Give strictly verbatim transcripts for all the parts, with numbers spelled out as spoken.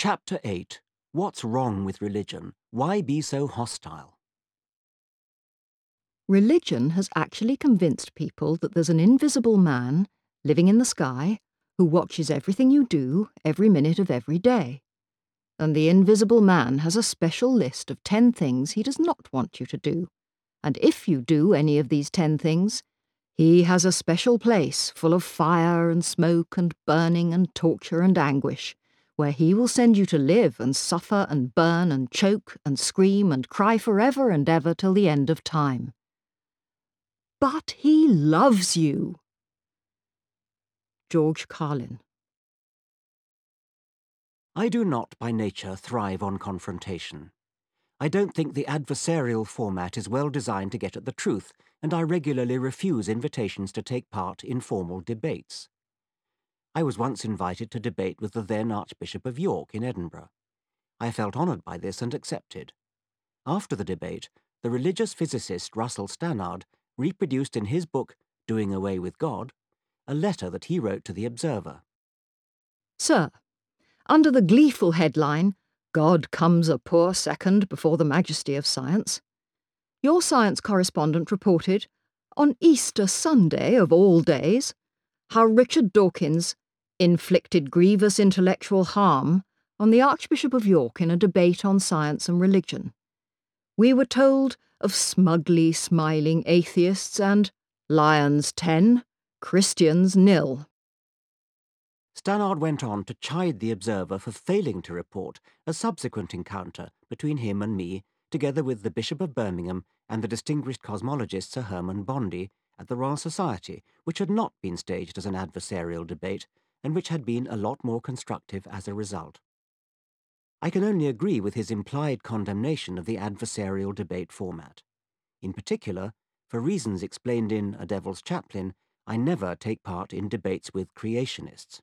Chapter eight. What's wrong with religion? Why be so hostile? Religion has actually convinced people that there's an invisible man living in the sky who watches everything you do every minute of every day. And the invisible man has a special list of ten things he does not want you to do. And if you do any of these ten things, he has a special place full of fire and smoke and burning and torture and anguish, where he will send you to live and suffer and burn and choke and scream and cry forever and ever till the end of time. But he loves you. George Carlin. I do not, by nature, thrive on confrontation. I don't think the adversarial format is well designed to get at the truth, and I regularly refuse invitations to take part in formal debates. I was once invited to debate with the then Archbishop of York in Edinburgh. I felt honoured by this and accepted. After the debate, the religious physicist Russell Stannard reproduced in his book, Doing Away with God, a letter that he wrote to the Observer. Sir, under the gleeful headline, God comes a poor second before the majesty of science, your science correspondent reported, on Easter Sunday of all days, how Richard Dawkins inflicted grievous intellectual harm on the Archbishop of York in a debate on science and religion. We were told of smugly smiling atheists and lions ten, Christians nil. Stannard went on to chide the Observer for failing to report a subsequent encounter between him and me, together with the Bishop of Birmingham and the distinguished cosmologist Sir Hermann Bondi, at the Royal Society, which had not been staged as an adversarial debate, and which had been a lot more constructive as a result. I can only agree with his implied condemnation of the adversarial debate format. In particular, for reasons explained in A Devil's Chaplain, I never take part in debates with creationists.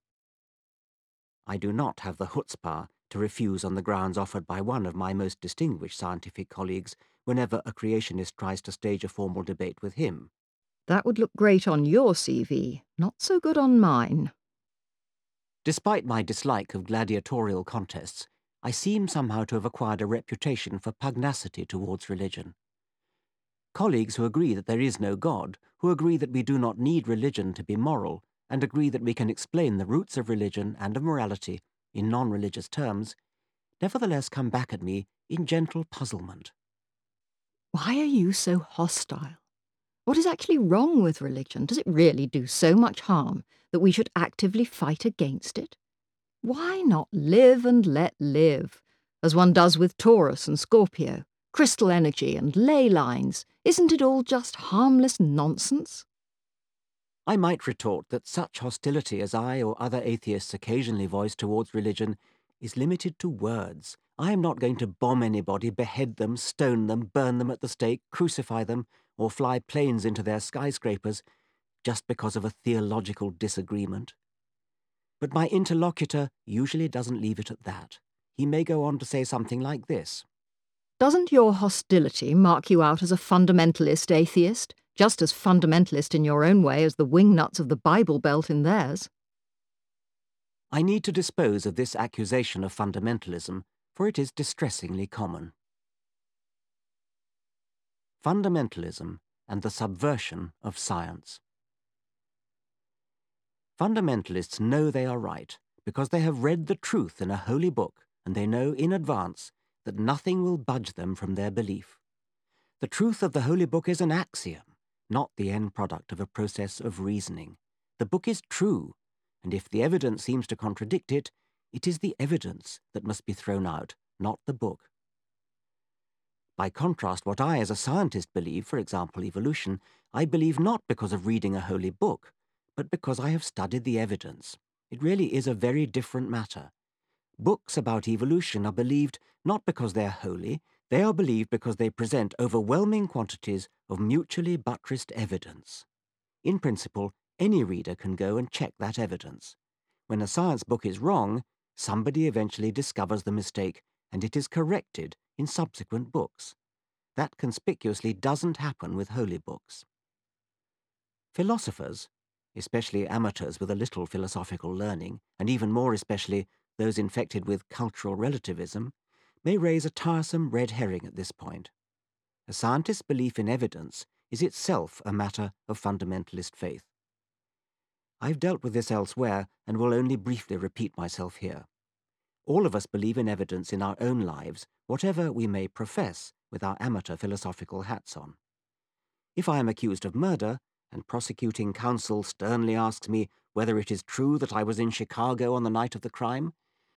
I do not have the chutzpah to refuse on the grounds offered by one of my most distinguished scientific colleagues whenever a creationist tries to stage a formal debate with him. That would look great on your C V, not so good on mine. Despite my dislike of gladiatorial contests, I seem somehow to have acquired a reputation for pugnacity towards religion. Colleagues who agree that there is no God, who agree that we do not need religion to be moral, and agree that we can explain the roots of religion and of morality in non-religious terms, nevertheless come back at me in gentle puzzlement. Why are you so hostile? What is actually wrong with religion? Does it really do so much harm that we should actively fight against it? Why not live and let live, as one does with Taurus and Scorpio, crystal energy and ley lines? Isn't it all just harmless nonsense? I might retort that such hostility as I or other atheists occasionally voice towards religion is limited to words. I am not going to bomb anybody, behead them, stone them, burn them at the stake, crucify them, or fly planes into their skyscrapers just because of a theological disagreement. But my interlocutor usually doesn't leave it at that. He may go on to say something like this. Doesn't your hostility mark you out as a fundamentalist atheist, just as fundamentalist in your own way as the wingnuts of the Bible Belt in theirs? I need to dispose of this accusation of fundamentalism, for it is distressingly common. Fundamentalism and the subversion of science. Fundamentalists know they are right because they have read the truth in a holy book, and they know in advance that nothing will budge them from their belief. The truth of the holy book is an axiom, not the end product of a process of reasoning. The book is true, and if the evidence seems to contradict it, it is the evidence that must be thrown out, not the book. By contrast, what I as a scientist believe, for example evolution, I believe not because of reading a holy book, but because I have studied the evidence. It really is a very different matter. Books about evolution are believed not because they are holy, they are believed because they present overwhelming quantities of mutually buttressed evidence. In principle, any reader can go and check that evidence. When a science book is wrong, somebody eventually discovers the mistake, and it is corrected in subsequent books. That conspicuously doesn't happen with holy books. Philosophers, especially amateurs with a little philosophical learning, and even more especially those infected with cultural relativism, may raise a tiresome red herring at this point. A scientist's belief in evidence is itself a matter of fundamentalist faith. I've dealt with this elsewhere and will only briefly repeat myself here. All of us believe in evidence in our own lives, whatever we may profess with our amateur philosophical hats on. If I am accused of murder, and prosecuting counsel sternly asks me whether it is true that I was in Chicago on the night of the crime,